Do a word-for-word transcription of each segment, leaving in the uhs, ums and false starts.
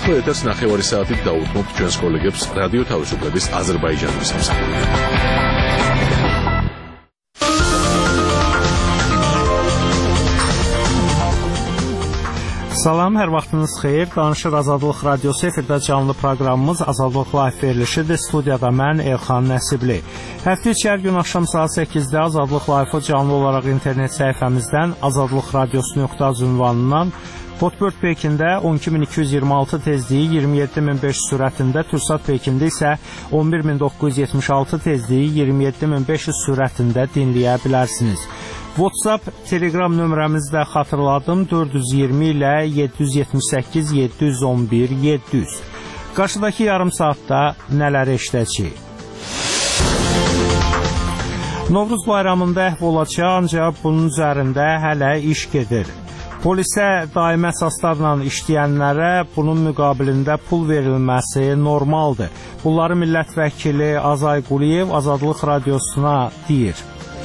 ახლა ეთერს ნახევარი საათით დაუთმობთ ჩვენს კოლეგებს რადიო თავისუფლების აზერბაიჯანის სამსახურში. Salam, hər vaxtınız xeyir. Danışıq Azadlıq Radiosu efirdə canlı proqramımız Azadlıq Live verilişidir. Studiyada mən Elxan Nəsibli. Həftə içi hər gün axşam saat səkkizdə Azadlıq Live-ı canlı olaraq internet səhifəmizdən azadlıq radiosu nöqtə az ünvanından Hotbird Pekində on iki min iki yüz iyirmi altı tezliyi iyirmi yeddi min beş yüz sürətində, Türksat Pekində isə on bir min doqquz yüz yetmiş altı tezliyi iyirmi yeddi min beş yüz sürətində dinləyə bilərsiniz. WhatsApp, Telegram nömrəmizi də xatırladım, dörd yüz iyirmi ilə yeddi yüz yetmiş səkkiz yeddi yüz on bir yeddi yüz. Qarşıdakı yarım saatda nələr eşidəcəyik? Novruz bayramında əhv olacaq, ancaq bunun üzərində hələ iş gedir. Polisə daimi əsaslarla işləyənlərə bunun müqabilində pul verilməsi normaldır. Bunları millət vəkili Azay Quliyev Azadlıq Radiosuna deyir.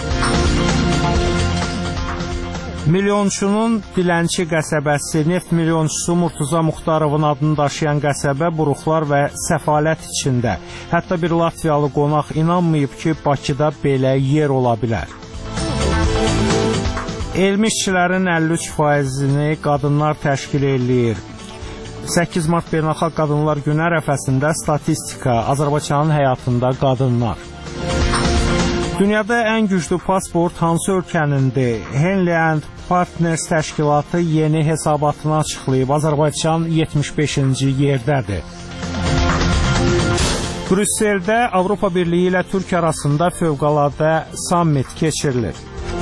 Milyonçunun Dilənçi qəsəbəsi, neft milyonçusu Murtuza Muxtarovun adını daşıyan qəsəbə buruqlar və səfalət içində. Hətta bir Latviyalı qonaq inanmayıb ki, Bakıda belə yer ola bilər. Elmi işçilərin əlli üç faizini qadınlar təşkil eləyir. səkkiz mart Beynəlxalq Qadınlar Günü ərəfəsində statistika, Azərbaycanın həyatında qadınlar. Dünyada ən güclü pasport hansı ölkənindir? Henley and Partners təşkilatı yeni hesabatını açıqlayıb. Azərbaycan yetmiş beşinci yerdədir. Brüsseldə Avropa Birliyi ilə Türkiyə arasında fövqəladə sammit keçirilir.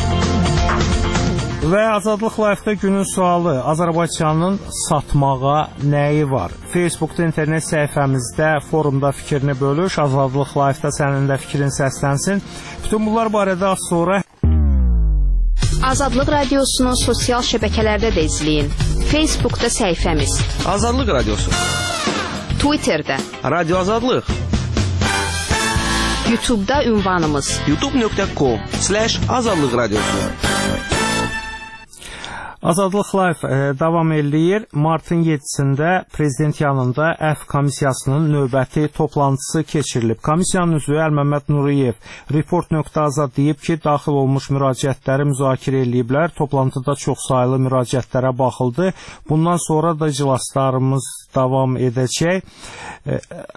Və Azadlıq Live-da günün sualı, Azərbaycanın satmağa nəyi var? Facebookda, internet səhifəmizdə, forumda fikrini bölüş, Azadlıq Live-da sənin də fikrin səslənsin. Bütün bunlar barədə az sonra Azadlıq Radiosunun sosial şəbəkələrdə də izləyin. Facebookda səhifəmiz Azadlıq Radiosu, Twitterdə Radio Azadlıq, YouTube'da ünvanımız youtube nöqtə com slash azadlıq radiosu. Azadlıq Live e, davam eləyir. Martın yeddisində prezident yanında Əfv komissiyasının növbəti toplantısı keçirilib. Komissiyanın üzvü Əlməmməd Nuriyev report nöqtə azad deyib ki, daxil olmuş müraciətləri müzakirə eləyiblər. Toplantıda çox saylı müraciətlərə baxıldı. Bundan sonra da iclaslarımız davam edəcək. E,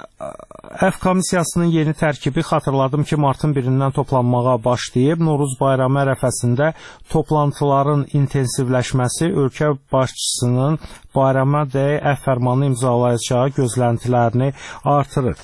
Əfv komissiyasının yeni tərkibi xatırladım ki, martın birindən toplanmağa başlayıb. Novruz bayramı ərəfəsində toplantıların intensivləşməsi ölkə başçısının bayrama dəyək əfv fərmanı imzalayacağı gözləntilərini artırır.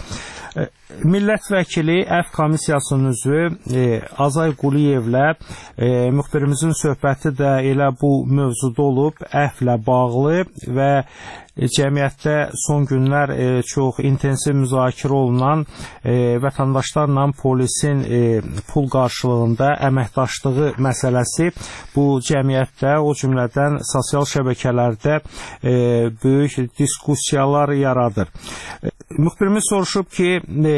Millət vəkili Əfv komissiyasının üzvü e, Azay Quliyevlə e, müxbirimizin söhbəti də elə bu mövzuda olub, əfvlə bağlı və cəmiyyətdə son günlər e, çox intensiv müzakirə olunan e, vətəndaşlarla polisin e, pul qarşılığında əməkdaşlığı məsələsi bu cəmiyyətdə, o cümlədən sosial şəbəkələrdə e, böyük diskussiyalar yaradır. E, müxbirimiz soruşub ki, e,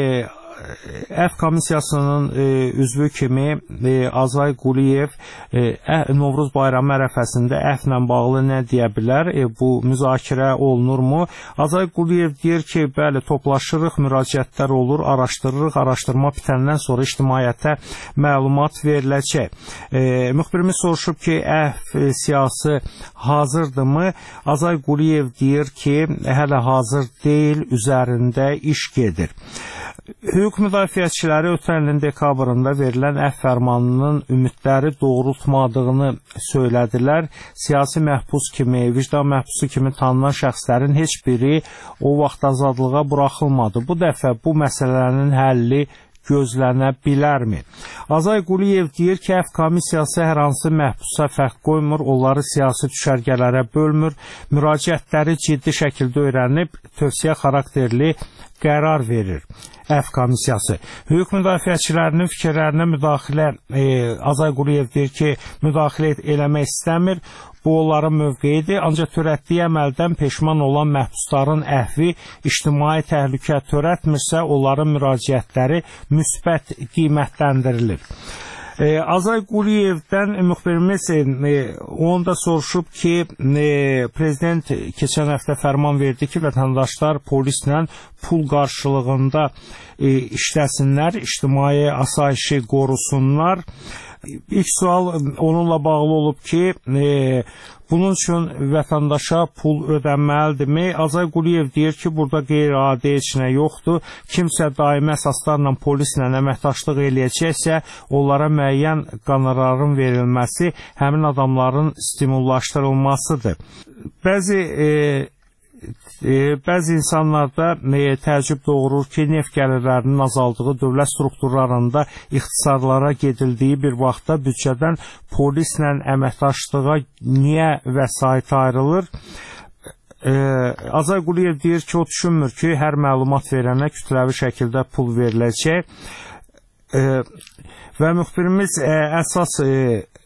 Əfv komissiyasının e, üzvü kimi e, Azay Quliyev e, Novruz bayramı ərəfəsində əfvlə bağlı nə deyə bilər? E, bu müzakirə olunurmu? Azay Quliyev deyir ki, bəli, toplaşırıq, müraciətlər olur, araşdırırıq, araşdırma bitəndən sonra ictimaiyyətə məlumat veriləcək. E, müxbirimiz soruşub ki, əfv siyasi hazırdırmı? Azay Quliyev deyir ki, hələ hazır deyil, üzərində iş gedir. Hüquq müdafiəçiləri ötən ilin dekabrında verilən əfv fərmanının ümidləri doğrultmadığını söylədilər. Siyasi məhbus kimi, vicdan məhbusu kimi tanınan şəxslərin heç biri o vaxt azadlığa buraxılmadı. Bu dəfə bu məsələnin həlli gözlənə bilərmi? Azay Quliyev deyir ki, Əfv komissiyası hər hansı məhbusa fərq qoymur, onları siyasi düşərgələrə bölmür, müraciətləri ciddi şəkildə öyrənib, tövsiyə xarakterli qərar verir Əfv komissiyası. Hüquq müdafiəçilərinin fikirlərinə müdaxilə, e, Azay Quliyev deyir ki, müdaxilə eləmək istəmir. Bu onların mövqeyidir, ancaq törətdiyi əməldən peşman olan məhbusların əhvi ictimai təhlükə törətmirsə, onların müraciətləri müsbət qiymətləndirilir. E, Azay Quliyevdən müxbirimiz e, onu da soruşub ki, e, prezident keçən həftə fərman verdi ki, vətəndaşlar polislə pul qarşılığında e, işləsinlər, ictimai asayişi qorusunlar. İlk sual onunla bağlı olub ki, e, bunun üçün vətəndaşa pul ödənməlidirmi? Azay Quliyev deyir ki, burada qeyri-adi heç nə yoxdur. Kimsə daimi əsaslarla polislə əməkdaşlıq eləyəcəksə, onlara müəyyən qonorarın verilməsi həmin adamların stimullaşdırılmasıdır. Bəzi e, E, bəzi insanlarda e, təəccüb doğurur ki, neft gəlirlərinin azaldığı dövlət strukturlarında ixtisarlara gedildiyi bir vaxtda büdcədən polislə əməkdaşlığa niyə vəsait ayrılır? E, Azay Quliyev deyir ki, o düşünmür ki, hər məlumat verənə kütləvi şəkildə pul veriləcək. E, və müxbirimiz e, əsas e,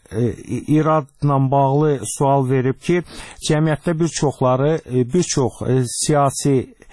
İradla bağlı sual verib ki, cəmiyyətdə bir çoxları, bir çox siyasi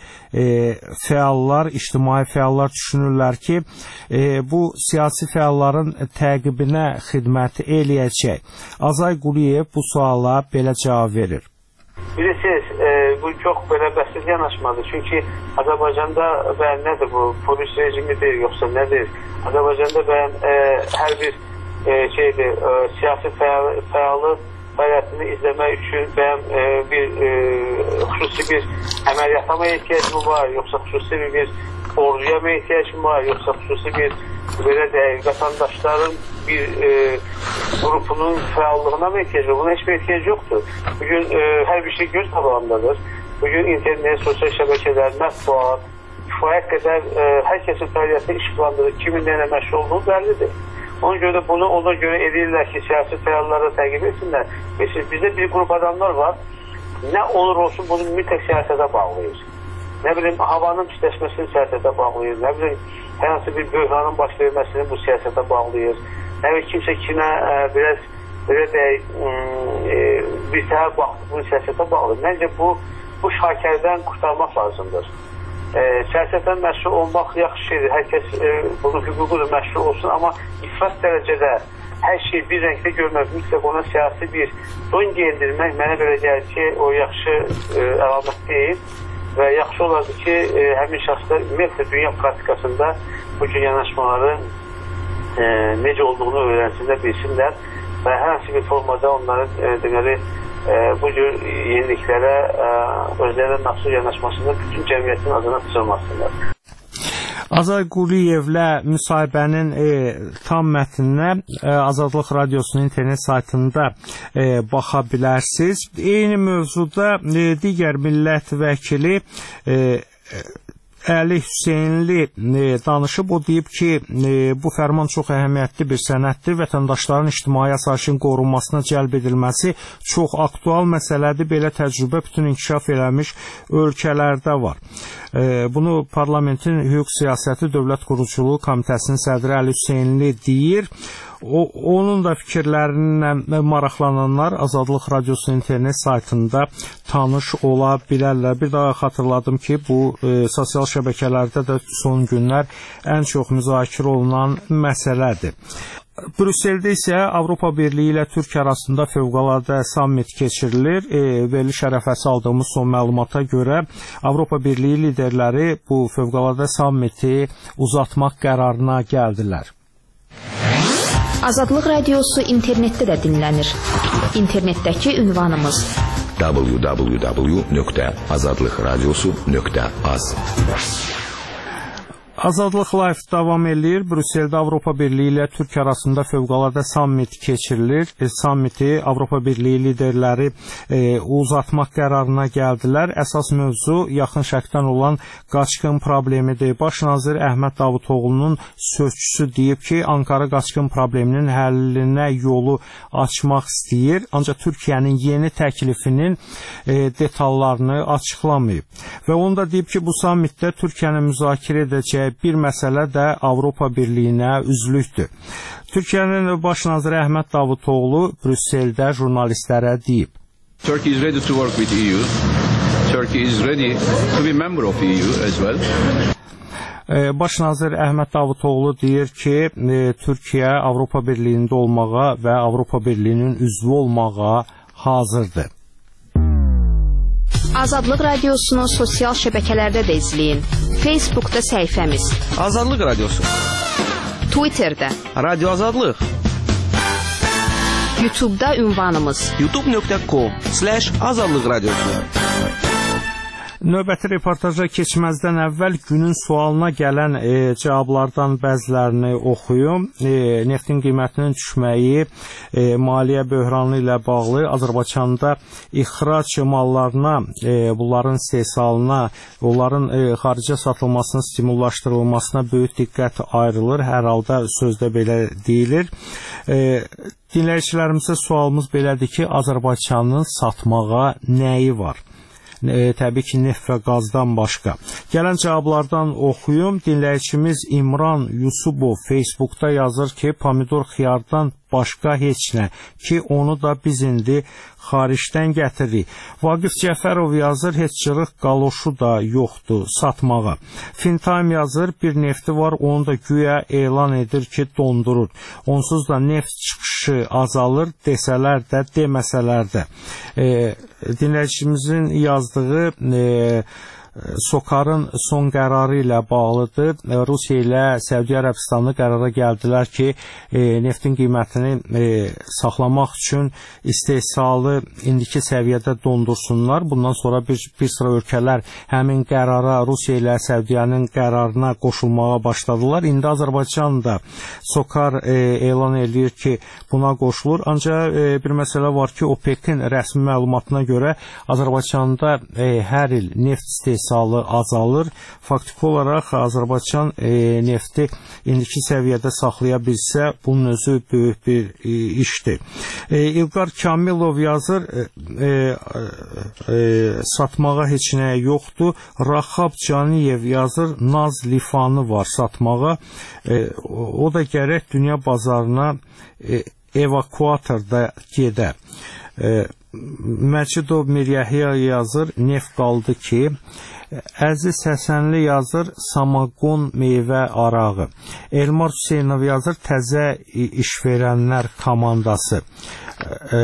fəallar, ictimai fəallar düşünürlər ki, bu siyasi fəalların təqibinə xidmət eləyəcək. Azay Quliyev bu suala belə cavab verir. Bilirsiniz, e, bu çox belə bəsit yanaşmadır. Çünki Azərbaycanda bəyən nədir bu? Polis rejimidir, yoxsa nədir? Azərbaycanda bəyən e, hər bir E, şeydir, e, siyasi fəal, fəalı fəaliyyətini izləmək üçün bəyəm e, bir e, xüsusi bir əməliyyata mı ehtiyacım var, yoxsa xüsusi bir orduya mı ehtiyacım var, yoxsa xüsusi bir belə deyək, vətəndaşların bir e, qrupunun fəallığına mı ehtiyacı var? Buna heç bir ehtiyac yoxdur. Bugün e, hər bir şey göz qabağındadır. Bugün internet, sosial şəbəkələr, mətbuat, kifayət qədər e, hər kəsin fəaliyyəti işıqlandırır, kimin nə məşğul olduğu bəllidir. Ona görə bunu ona görə edirlər ki, siyasi fəalları təqib etsinlər. Mesela bizdə bir qrup adamlar var, nə olur olsun bunu mütləq siyasətə bağlayır. Nə bilim, havanın pisləşməsini siyasətə bağlayır, nə bilim, hər hansı bir böhranın baş verməsini bu siyasətə bağlayır. Nə bilim, kimsə kimə e, biraz belə deyək, e, bir təhər baxdı bunu siyasətə bağlayır. Məncə bu, bu şakərdən qurtarmaq lazımdır. E, siyasətən məşğul olmaq yaxşı şeydir. Hər kəs e, bunun hüququdur, məşğul olsun. Amma ifrat dərəcədə hər şeyi bir rəngdə görmək, mütləq ona siyasi bir don geyindirmək mənə belə gəlir ki, o yaxşı e, əlamət deyil. Və yaxşı olardı ki, e, həmin şəxslər ümumiyyətlə dünya praktikasında bu cür yanaşmaları e, necə olduğunu öyrənsinlər, bilsinlər və hər hansı bir formada onların e, deməli, E, bu cür yeniliklərə e, özlərinin məxsus yanaşmasını bütün cəmiyyətin adına sıçrmasınlar. Azay Quliyevlə müsahibənin e, tam mətninə e, Azadlıq Radiosunun internet saytında e, baxa bilərsiniz. Eyni mövzuda e, digər millət vəkili e, Əli Hüseynli e, danışıb, o deyib ki, e, bu fərman çox əhəmiyyətli bir sənəddir, vətəndaşların ictimai asayişin qorunmasına cəlb edilməsi çox aktual məsələdir, belə təcrübə bütün inkişaf eləmiş ölkələrdə var. E, bunu Parlamentin Hüquq Siyasəti Dövlət Quruculuğu Komitəsinin sədri Əli Hüseynli deyir. O, onun da fikirlərinə maraqlananlar Azadlıq Radiosunun internet saytında tanış ola bilərlər. Bir daha xatırladım ki, bu e, sosial şəbəkələrdə də son günlər ən çox müzakirə olunan məsələdir. Brüsseldə isə Avropa Birliyi ilə Türkiyə arasında fövqəladə sammit keçirilir. E, veriliş ərəfəsi aldığımız son məlumata görə Avropa Birliyi liderləri bu fövqəladə sammiti uzatmaq qərarına gəldilər. Azadlıq Radiosu internetdə də dinlənir. İnternetdəki ünvanımız w w w nöqtə azadlıq radiosu nöqtə az. Azadlıq Live davam edir. Brüsseldə Avropa Birliyi ilə Türkiyə arasında fövqəladə sammit keçirilir. E, sammiti Avropa Birliyi liderləri e, uzatmaq qərarına gəldilər. Əsas mövzu yaxın şərqdən olan qaçqın problemidir. Baş nazir Əhməd Davutoğlu'nun sözçüsü deyib ki, Ankara qaçqın probleminin həllinə yolu açmaq istəyir. Ancaq Türkiyənin yeni təklifinin e, detallarını açıqlamayıb. Və onu da deyib ki, bu sammitdə Türkiyənin müzakirə edəcəyi bir məsələ də Avropa Birliyinə üzlükdür. Türkiyənin baş naziri Əhməd Davutoğlu Brüsseldə jurnalistlərə deyib. Turkey is ready to work with E U. Turkey is ready to be member of E U as well. Baş nazir Əhməd Davutoğlu deyir ki, Türkiyə Avropa Birliyində olmağa və Avropa Birliyinin üzvü olmağa hazırdır. Azadlıq Radiosunu sosial şəbəkələrdə də izləyin. Facebookda səhifəmiz Azadlıq Radiosu, Twitterdə, Radio Azadlıq, YouTube'da ünvanımız youtube nöqtə com slash azadlıq radiosu. Növbəti reportaja keçməzdən əvvəl günün sualına gələn e, cavablardan bəzilərini oxuyum. E, neftin qiymətinin düşməyi, e, maliyyə böhranı ilə bağlı Azərbaycanda ixrac mallarına, e, bunların istehsalına, onların e, xaricə satılmasının stimullaşdırılmasına böyük diqqət ayrılır. Hər halda sözdə belə deyilir. E, dinləyicilərimizə sualımız belədir ki, Azərbaycanın satmağa nəyi var? E, təbii ki, neft və qazdan başqa. Gələn cavablardan oxuyum. Dinləyicimiz İmran Yusubov Facebookda yazır ki, pomidor xiyardan başqa heç nə ki, onu da biz indi xaricdən gətiririk. Vaqif Cəfərov yazır, heç cırıq qaloşu da yoxdur satmağa. Fintime yazır, bir nefti var, onu da güya elan edir ki, dondurur. Onsuz da neft çıxışı azalır, desələr də, deməsələr də. E, dinləyicimizin yazdığı e, SOCAR-ın son qərarı ilə bağlıdır. Rusiya ilə Səudiyyə Ərəbistanı qərara gəldilər ki, e, neftin qiymətini e, saxlamaq üçün istehsalı indiki səviyyədə dondursunlar. Bundan sonra bir, bir sıra ölkələr həmin qərara, Rusiya ilə Səudiyyənin qərarına qoşulmağa başladılar. İndi Azərbaycan da SOCAR e, elan edir ki, buna qoşulur. Ancaq e, bir məsələ var ki, OPEC-in rəsmi məlumatına görə Azərbaycanda e, hər il neft istehsalı azalır. Faktiki olaraq Azərbaycan e, nefti indiki səviyyədə saxlaya bilsə, bunun özü böyük bir e, işdir. E, İlqar Kamilov yazır, e, e, satmağa heç nə yoxdur. Raxab Caniyev yazır, Naz lifanı var satmağa. E, o da gərək dünya bazarına e, evakuatorda gedə. E, Məcidov Miryəhya yazır, neft qaldı ki, Əziz Həsənli yazır, Samagon meyvə arağı. Elmar Hüseynov yazır, təzə işverənlər komandası. E,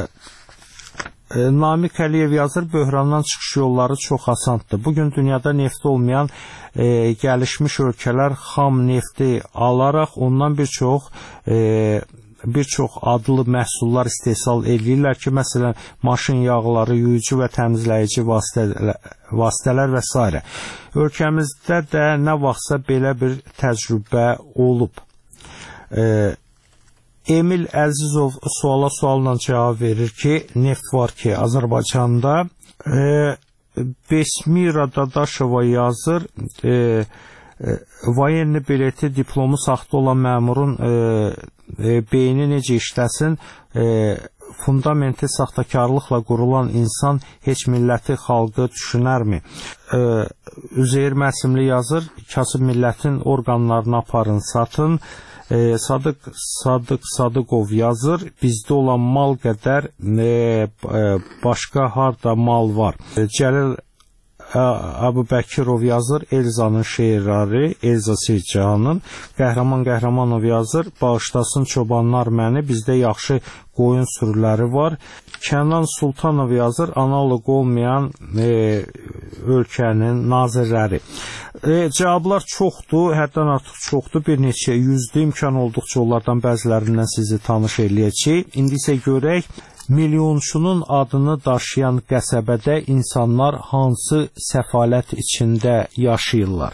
Namiq Əliyev yazır, böhrandan çıxış yolları çox asandır. Bugün dünyada nefti olmayan e, gəlişmiş ölkələr xam nefti alaraq ondan bir çox e, bir çox adlı məhsullar istehsal edirlər ki, məsələn, maşın yağları, yuyucu və təmizləyici vasitələr, vasitələr və s. Ölkəmizdə də nə vaxtsa belə bir təcrübə olub. E, Emil Əzizov suala sualla cavab verir ki, neft var ki, Azərbaycanda. E, Besmira Dadaşova yazır, e, Vayenli bileti diplomu saxta olan məmurun e, e, beyni necə işləsin, e, fundamenti saxtakarlıqla qurulan insan heç milləti, xalqı düşünərmi? E, Üzeyir Məsimli yazır, kasıb millətin orqanlarını aparın, satın. E, Sadıq Sadıq Sadıqov yazır, bizdə olan mal qədər e, başqa harda mal var. E, Cəlil Əbu Bəkirov yazır, Elzanın şeirləri, Elza Sircanın. Qəhrəman Qəhrəmanov yazır, bağışlasın çobanlar məni, bizdə yaxşı qoyun sürüləri var. Kənan Sultanov yazır, analog olmayan e, ölkənin nazirləri. E, cavablar çoxdur, həddən artıq çoxdur, bir neçə yüzdür, imkan olduqca onlardan bəzilərindən sizi tanış eləyəcək. İndi isə görək, milyonçunun adını daşıyan qəsəbədə insanlar hansı səfalət içində yaşayırlar?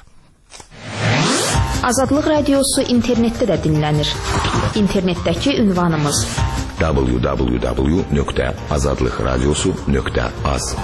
Azadlıq Radiosu internetdə də dinlənir. İnternetdəki ünvanımız w w w nöqtə azadlıq radiosu nöqtə az.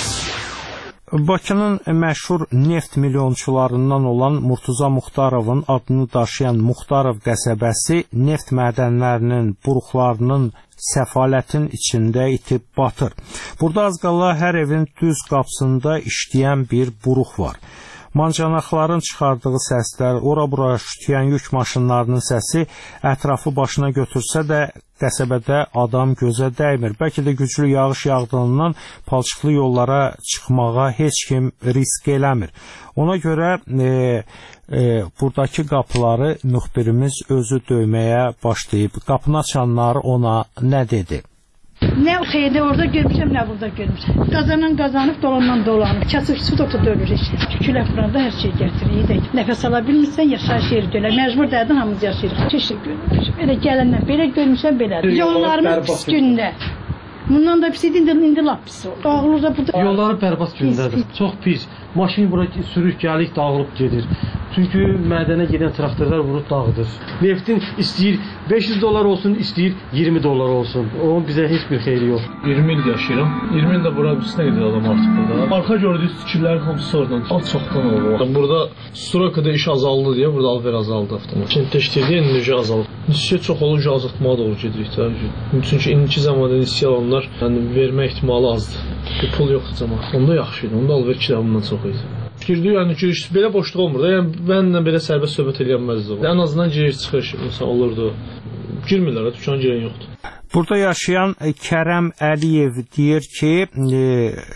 Bakının məşhur neft milyonçularından olan Murtuza Muxtarovun adını daşıyan Muxtarov qəsəbəsi neft mədənlərinin, buruqlarının səfalətin içində itib batır. Burada az qala hər evin düz qapısında işləyən bir buruq var. Mancanaqların çıxardığı səslər, ora-bura şütüyən yük maşınlarının səsi ətrafı başına götürsə də qəsəbədə adam gözə dəymir. Bəlkə də güclü yağış yağdığından palçıqlı yollara çıxmağa heç kim risk eləmir. Ona görə e, e, buradakı qapıları müxbirimiz özü döyməyə başlayıb. Qapını açanlar ona nə dedi? Nə o şeydə orada görmüşəm, nə burada görmüşəm. Qazanan qazanıb, dolandan dolanıb. Kasıb su da dölür heç. Tükülə fıranda hər şey gətirir. Də. Nəfəs ala bilmirsən, yaşayış yeri dölər. Məcbur dərdən hamımız yaşayırıq. Keşək görmüşəm. Elə gələndən belə görmüşəm, belədir. Yollarımız pis gündə. Bundan da pis idi, indi lap pis oldu. Dağılır da burada. Yolları bərbad gündədir. Çox pis. Maşın bura sürük gəlik dağılıb gedir. Çünki mədənə gedən traktorlar vurub dağıdır. Neftin istəyir beş yüz dollar olsun, istəyir iyirmi dollar olsun. Onun bizə heç bir xeyri yox. iyirmi il yaşayıram. iyirmi ildə bura üstünə gedir adam artıq burada. Arxa gördüyünüz fikirlərin hamısı oradan. Az çoxdan olur. Burada Stroykada iş azaldı deyə burada alver azaldı avtomat. Kentdə işləyir, enerji azaldı. Nisyə çox olur, azaltmağa doğru gedirik də. Çünki indiki zamanda nisyə alanlar yəni vermə ehtimalı azdır. Pul yoxdur cəmaət. Onda yaxşı idi. Onda alver kitabından çox idi. Girdi, yəni giriş belə boşluq olmur da. Yəni mənlə belə sərbəst söhbət eləyənməzdi. Ən azından giriş çıxış məsələn olurdu. Girmirlər, dükan girən yoxdur. Burada yaşayan Kərəm Əliyev deyir ki, e,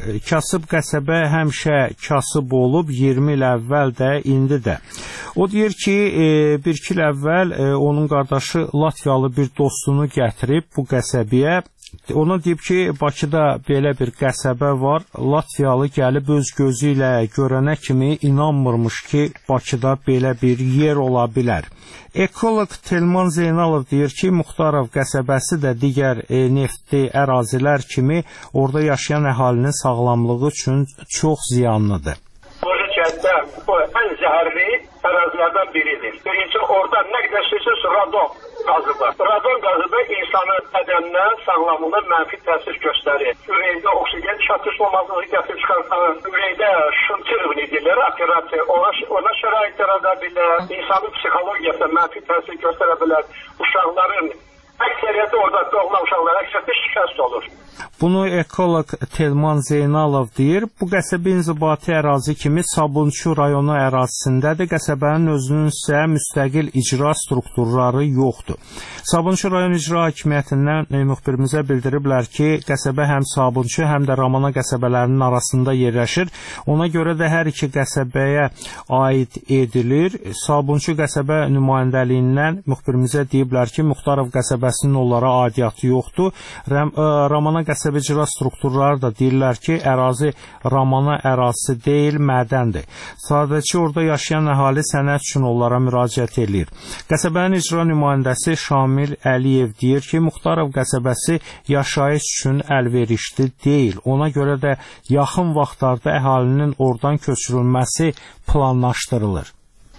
kasıb qəsəbə həmişə kasıb olub, iyirmi il əvvəl də, indi də. O deyir ki, e, bir iki il əvvəl e, onun qardaşı Latviyalı bir dostunu gətirib bu qəsəbəyə. Ona deyib ki, Bakıda belə bir qəsəbə var, Latviyalı gəlib öz gözü ilə görənə kimi inanmırmış ki, Bakıda belə bir yer ola bilər. Ekoloq Telman Zeynalov deyir ki, Muxtarov qəsəbəsi də digər e, neftli ərazilər kimi orada yaşayan əhalinin sağlamlığı üçün çox ziyanlıdır. Qoca kəndə ən zəhərli ərazilərdən biridir. Birinci, orada nə qədər sözsüz radon qazıdır. Radon qazıdır insanın bədəninə, sağlamlığına mənfi təsir göstərir. Ürəkdə oksigen çatışmamasını gətirib çıxartan, ürəkdə şıntı edirlər, operasiya, ona, ona şərait yarada bilər, insanın psixologiyasına mənfi təsir göstərə bilər. Uşaqların əksəriyyəti orada doğulan uşaqlar əksəriyyəti şikəst olur. Bunu ekoloq Telman Zeynalov deyir. Bu qəsəbə inzibati ərazi kimi Sabunçu rayonu ərazisindədir. Qəsəbənin özünün isə müstəqil icra strukturları yoxdur. Sabunçu rayon icra hakimiyyətindən e, müxbirimizə bildiriblər ki, qəsəbə həm Sabunçu, həm də Ramana qəsəbələrinin arasında yerləşir. Ona görə də hər iki qəsəbəyə aid edilir. Sabunçu qəsəbə nümayəndəliyindən müxbirimizə deyiblər ki, Muxtarov qəsəbəsinin onlara aidiyyatı yoxdur. Ram Ramana qəsəbə icra strukturları da deyirlər ki, ərazi Ramana ərazisi deyil, mədəndir. Sadəcə orada yaşayan əhali sənəd üçün onlara müraciət edir. Qəsəbənin icra nümayəndəsi Şamil Əliyev deyir ki, Muxtarov qəsəbəsi yaşayış üçün əlverişli deyil. Ona görə də yaxın vaxtlarda əhalinin oradan köçürülməsi planlaşdırılır.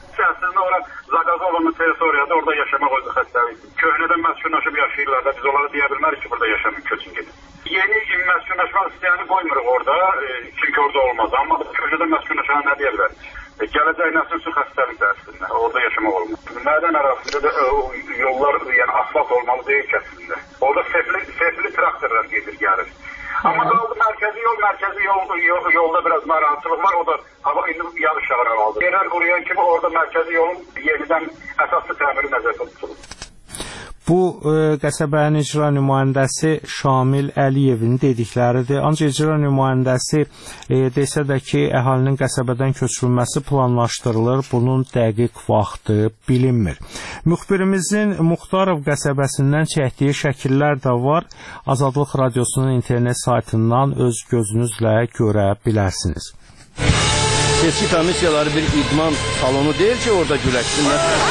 Zaqazovun teritoriyada orada yaşamaq özü xəstəlik. Köhnədən məskunlaşıb yaşayırlar da biz onlara deyə bilmərik ki, burada yaşamayın, köçün gedin. Yeni məskunlaşmaq istəyəni qoymuruq orada, e, çünki orada olmaz. Amma köhnədən məskunlaşanı nə deyə bilər? E, gələcək nəsil üçün xəstəlikdir əslində, orada yaşamaq olmaz. Mədən arasında da e, yollar, yəni asfalt olmalı deyil ki əslində. Orada sefli, sefli traktorlar gedir, gəlir. Amma qaldı mərkəzi yol, mərkəzi yol, yol, yolda biraz narahatlıq var, o da hava indi yağış yağır aldı. Yerel quruyan kimi orada mərkəzi yolun yenidən əsaslı təmiri nəzərdə tutulur. Bu e, qəsəbənin icra nümayəndəsi Şamil Əliyevin dedikləridir. Ancaq icra nümayəndəsi e, desə də ki, əhalinin qəsəbədən köçürülməsi planlaşdırılır. Bunun dəqiq vaxtı bilinmir. Müxbirimizin Muxtarov qəsəbəsindən çəkdiyi şəkillər də var. Azadlıq Radiosunun internet saytından öz gözünüzlə görə bilərsiniz. Seçki komissiyaları bir idman salonu deyil ki, orada güləşsinlər.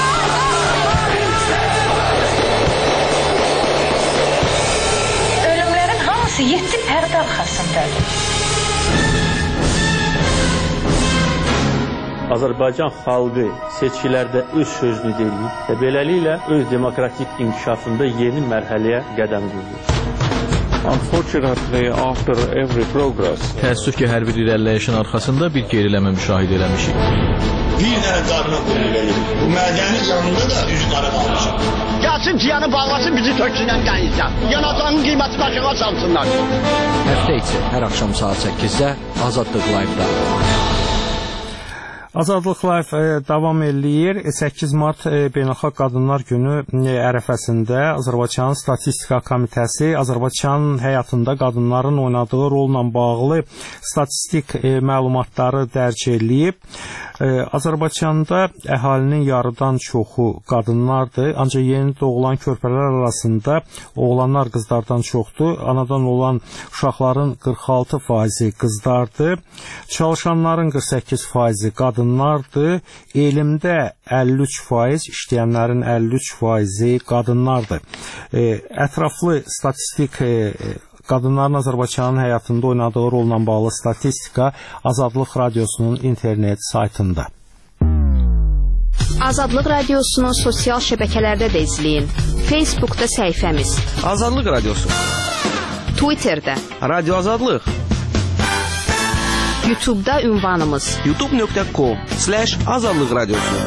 Yeddi pərdə arxasındadır. Azərbaycan xalqı seçkilərdə öz sözünü deyir və beləliklə öz demokratik inkişafında yeni mərhələyə qədəm qoyur. Unfortunately, after every progress, təəssüf ki, hər bir irəliləyişin arxasında bir geriləmə müşahidə eləmişik. Bir dənə qarına qoyulur. Bu mədəni canında da üz qara qalmışıq. Gəlsin ciyanı bağlasın, bizi töksünən dənizdən. Yanacağın qiyməti aşağı salsınlar. Həftə içi hər axşam saat səkkizdə Azadlıq Live-da. Azadlıq Live e, davam eləyir. səkkiz mart e, Beynəlxalq Qadınlar Günü e, ərəfəsində Azərbaycan Statistika Komitəsi Azərbaycan həyatında qadınların oynadığı rolla bağlı statistik e, məlumatları dərc eləyib. E, Azərbaycanda əhalinin yarıdan çoxu qadınlardır, ancaq yeni doğulan körpələr arasında oğlanlar qızlardan çoxdur. Anadan olan uşaqların qırx altı faizi qızlardır. Çalışanların qırx səkkiz faizi qadınlardır. Elmdə əlli üç faiz, işləyənlərin əlli üç faizi qadınlardır. E, ətraflı statistik e, qadınların Azərbaycanın həyatında oynadığı rolla bağlı statistika Azadlıq Radiosunun internet saytında. Azadlıq Radiosunun sosial şəbəkələrdə də izləyin. Facebookda səhifəmiz Azadlıq Radiosu, Twitterdə Radio Azadlıq, YouTube'da ünvanımız youtube nöqtə com slash azadlıq radiosu.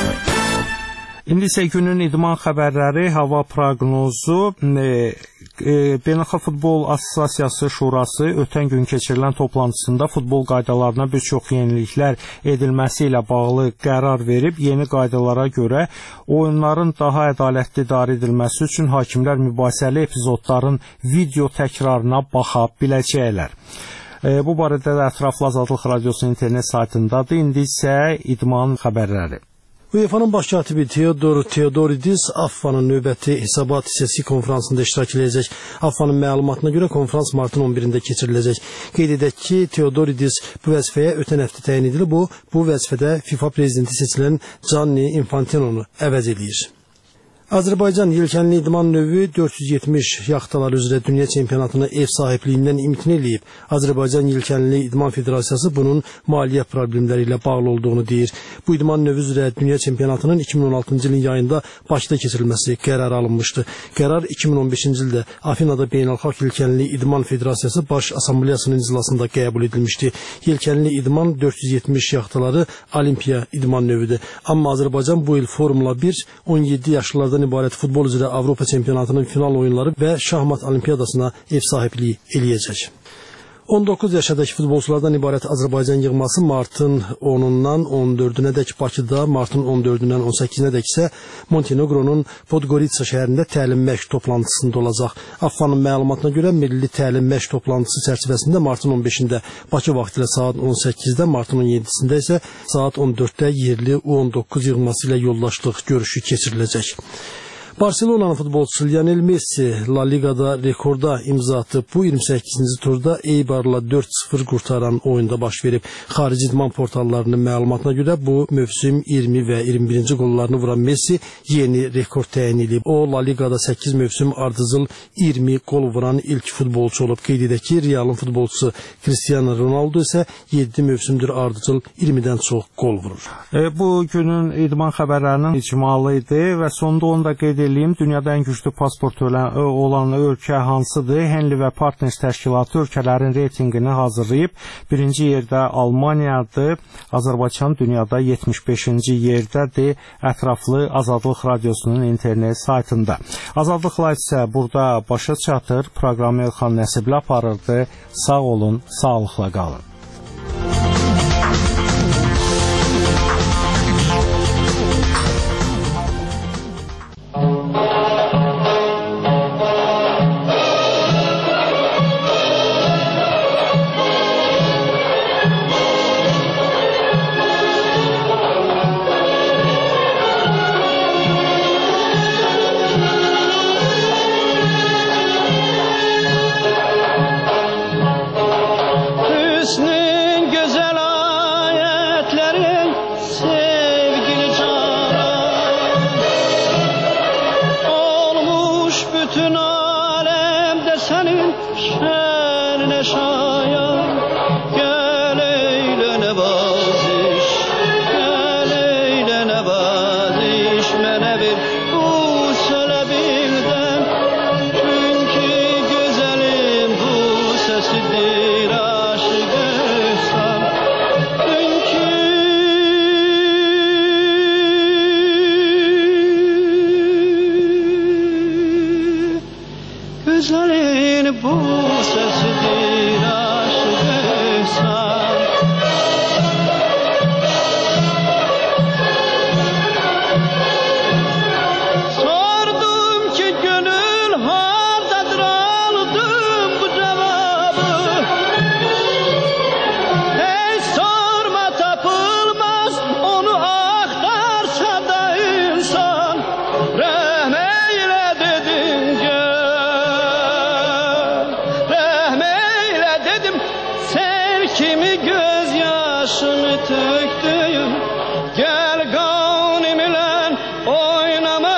İndi isə günün idman xəbərləri, hava proqnozu. E, e, Beynəlxalq Futbol Assosiasiyası Şurası ötən gün keçirilən toplantısında futbol qaydalarına bir çox yeniliklər edilməsi ilə bağlı qərar verib. Yeni qaydalara görə oyunların daha ədalətli idarə edilməsi üçün hakimlər mübahisəli epizodların video təkrarına baxa biləcəklər. E, bu barədə də ətraflı Azadlıq Radiosunun internet saytındadır. İndi isə idman xəbərləri. UEFA'nın baş katibi Theodor Theodoridis AFFA'nın növbəti hesabat hissəsi konfransında iştirak edəcək. AFFA'nın məlumatına görə konfrans martın on birində keçiriləcək. Qeyd edək ki, Theodoridis bu vəzifəyə ötən həftə təyin edilib. Bu, bu vəzifədə FIFA prezidenti seçilən Gianni Infantinonu əvəz eləyir. Azərbaycan yelkənli idman növü dörd yüz yetmiş yaxtalar üzrə dünya çempionatına ev sahibliyindən imtina eləyib. Azərbaycan Yelkənli İdman Federasiyası bunun maliyyə problemləri ilə bağlı olduğunu deyir. Bu idman növü üzrə dünya çempionatının iki min on altıncı ilin yayında Bakıda keçirilməsi qərar alınmışdı. Qərar iki min on beşinci ildə Afinada Beynəlxalq Yelkənli İdman Federasiyası Baş Assambleyasının iclasında qəbul edilmişdi. Yelkənli idman dörd yüz yetmiş yaxtaları olimpiya idman növüdür. Amma Azərbaycan bu il Formula bir on yeddi yaşlılardan ibarət futbol üzrə Avropa çempionatının final oyunları və şahmat olimpiyadasına ev sahibliyi eləyəcək. on doqquz yaşadakı futbolçulardan ibarət Azərbaycan yığması martın onundan on dördünədək Bakıda, martın on dördündən on səkkizinədək isə Montenegronun Podgorica şəhərində təlim məşq toplantısında olacaq. AFFA'nın məlumatına görə milli təlim məşq toplantısı çərçivəsində martın on beşində Bakı vaxtı ilə saat on səkkizdə, martın on yeddisində isə saat on dörddə yerli U on doqquz yığması ilə yoldaşlıq görüşü keçiriləcək. Barcelona'nın futbolçusu Lionel Messi La Ligada rekorda imza atıb. Bu iyirmi səkkizinci turda Eibar'la dörd sıfır qurtaran oyunda baş verib. Xarici idman portallarının məlumatına görə bu mövsüm iyirmi və iyirmi birinci qollarını vuran Messi yeni rekord təyin edib. O La Ligada səkkiz mövsüm ardıcıl iyirmi qol vuran ilk futbolçu olub. Qeyd edək ki, Real'ın futbolçusu Cristiano Ronaldo isə yeddi mövsümdür ardıcıl iyirmidən çox qol vurur. E, bu günün idman xəbərlərinin icmalı idi və sonda onu da qeyd eləyim. Dünyada ən güclü pasport olan ölkə hansıdır? Henley və Partners təşkilatı ölkələrin reytinqini hazırlayıb. Birinci yerdə Almaniyadır. Azərbaycan dünyada yetmiş beşinci yerdədir. Ətraflı Azadlıq Radiosunun internet saytında. Azadlıq Live isə burada başa çatır. Proqramı Elxan Nəsibli aparırdı. Sağ olun, sağlıqla qalın. Çünkü güzelim bu sesidir aşıkım. başını töktüyüm, gel ganimle oynama.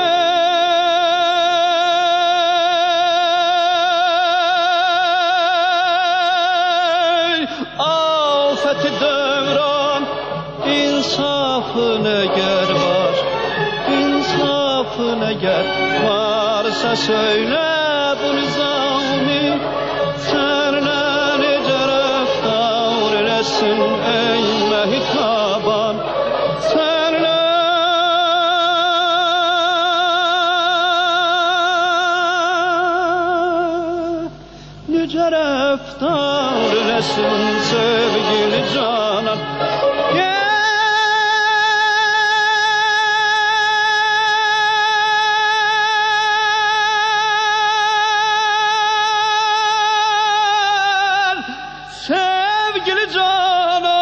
Afet-i dömran, insafın eğer var, insafın eğer varsa söyle bu nizami, senle nece reftar eylesin ey mehitaban, senle nece reftar eylesin sevgili canan. Sevgili canan.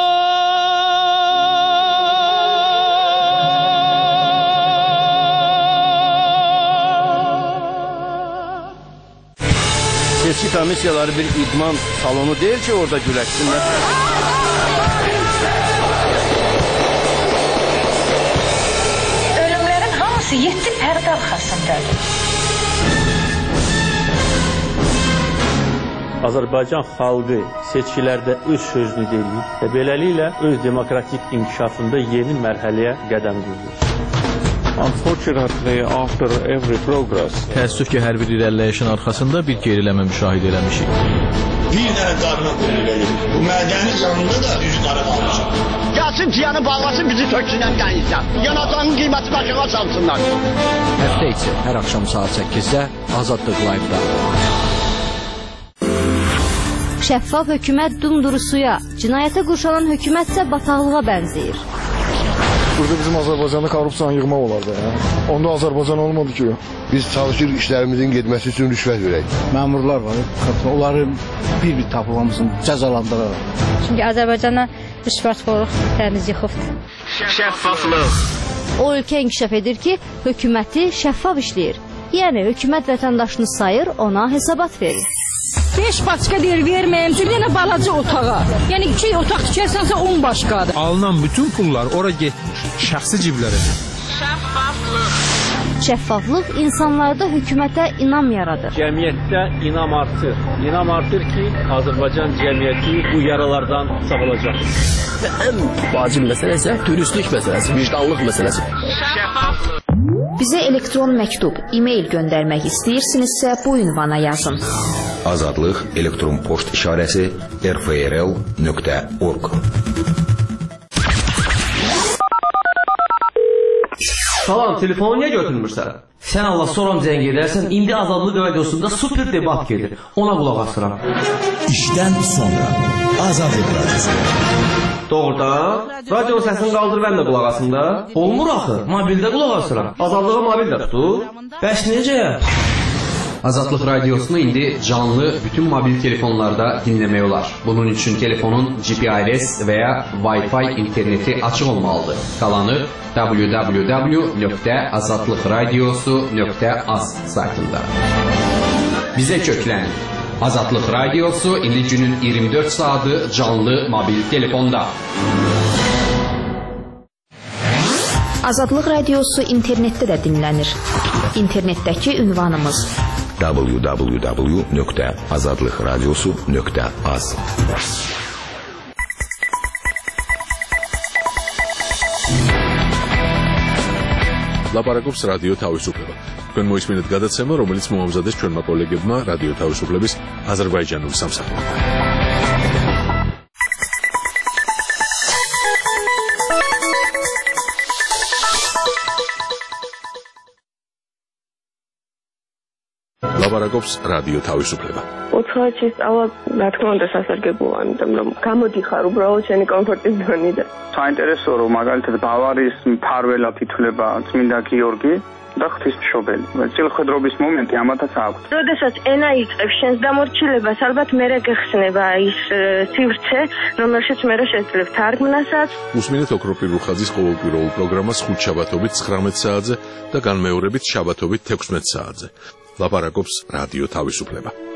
Seçki komissiyaları bir idman salonu değil ki orada güləşsinlər. Ölümlerin hamısı yedi pərdə arxasındadır. Azərbaycan xalqı seçkilərdə öz sözünü deyir və beləliklə öz demokratik inkişafında yeni mərhələyə qədəm qoyur. Unfortunately, after every progress, təəssüf ki, hər bir irəliləyişin arxasında bir geriləmə müşahidə eləmişik. Bir dənə qarına qoyulur. Bu mədəni canında da üz qara qalmışam. Gəlsin ciyanı bağlasın, bizi töksünən qəyizlər. Yanacağın qiyməti başına çalsınlar. Həftə içi hər axşam saat səkkizdə Azadlıq Live-da. Şəffaf hökumət dumdurusuya, cinayətə qurşanan hökumət isə bataqlığa bənzəyir. Burada bizim Azərbaycanda korrupsiyanı yığmaq olardı. Ya. Onda Azərbaycan olmadı ki. Biz çalışırıq işlərimizin getməsi üçün rüşvət verək. Məmurlar var, onları bir-bir tapılmasın, cəzalandıraraq. Çünki Azərbaycana rüşvətxorluq dəniz yıxıbdır. Şəffaflıq. O ölkə inkişaf edir ki, hökuməti şəffaf işləyir. Yəni, hökumət vətəndaşını sayır, ona hesabat verir. beş başqa deyir verməyim, bir dənə balaca otağa. Yəni iki otaq tikərsənsə on başqadır. Alınan bütün pullar ora getmir, şəxsi ciblərə. Şəffaflıq. Şəffaflıq insanlarda hökumətə inam yaradır. Cəmiyyətdə inam artır. İnam artır ki, Azərbaycan cəmiyyəti bu yaralardan sağalacaq. Və ən vacib məsələ isə dürüstlük məsələsi, vicdanlıq məsələsi. Şəffaflıq. Bizə elektron məktub, e-mail göndərmək istəyirsinizsə bu ünvana yazın. Azadlıq elektron poçt işarəsi r f r l nöqtə org. Salam, telefonu niyə götürmürsən? Sən Allah soram zəng edərsən, indi Azadlıq radiosunda super debat gedir. Ona qulaq asıram. İşdən sonra Azadlıq radiosu. Doğrudan? Radio səsini qaldır, mən də qulaq asım da. Olmur axı, mobildə qulaq asıram. Azadlığı mobildə tutur. Bəs necə? Azadlıq radiosunu indi canlı bütün mobil telefonlarda dinləmək olar. Bunun üçün telefonun G P R S və ya Wi-Fi interneti açıq olmalıdır. Qalanı w w w nöqtə azadlıq radiosu nöqtə az saytında. Bizə köklənin. Azadlıq radiosu indi günün iyirmi dörd saatı canlı mobil telefonda. Azadlıq radiosu internetdə də dinlənir. İnternetdəki ünvanımız w w w nöqtə azadlıq radiosu nöqtə az. ლაპარაკობს რადიო თავისუფლება. თქვენ მოისმინეთ გადაცემა, რომელიც მოამზადეს ჩვენმა კოლეგებმა რადიო თავისუფლების აზერბაიჯანული სამსახური. ლაპარაკობს რადიო თავისუფლება. ოთხი წავა, რა თქმა უნდა, სასარგებლოა, იმიტომ რომ გამოდიხარ უბრალოდ შენი კომფორტის ზონიდან. საინტერესოა, რომ მაგალითად ბავარიის მფარველად ითვლება წმინდა გიორგი და ღვთისმშობელი. წილხვედრობის მომენტი ამათაც აქვს. როდესაც ენა იწყებს შენს დამორჩილებას, ალბათ მერე გეხსნება ის სივრცე, რომელშიც მერე შეძლებ თარგმნასაც. უსმინეთ ოქროპირ რუხაძის ყოველკვირეულ პროგრამას ხუთშაბათობით ცხრამეტ საათზე და განმეორებით შაბათობით თექვსმეტ საათზე. ლაპარაკობს რადიო თავისუფლება.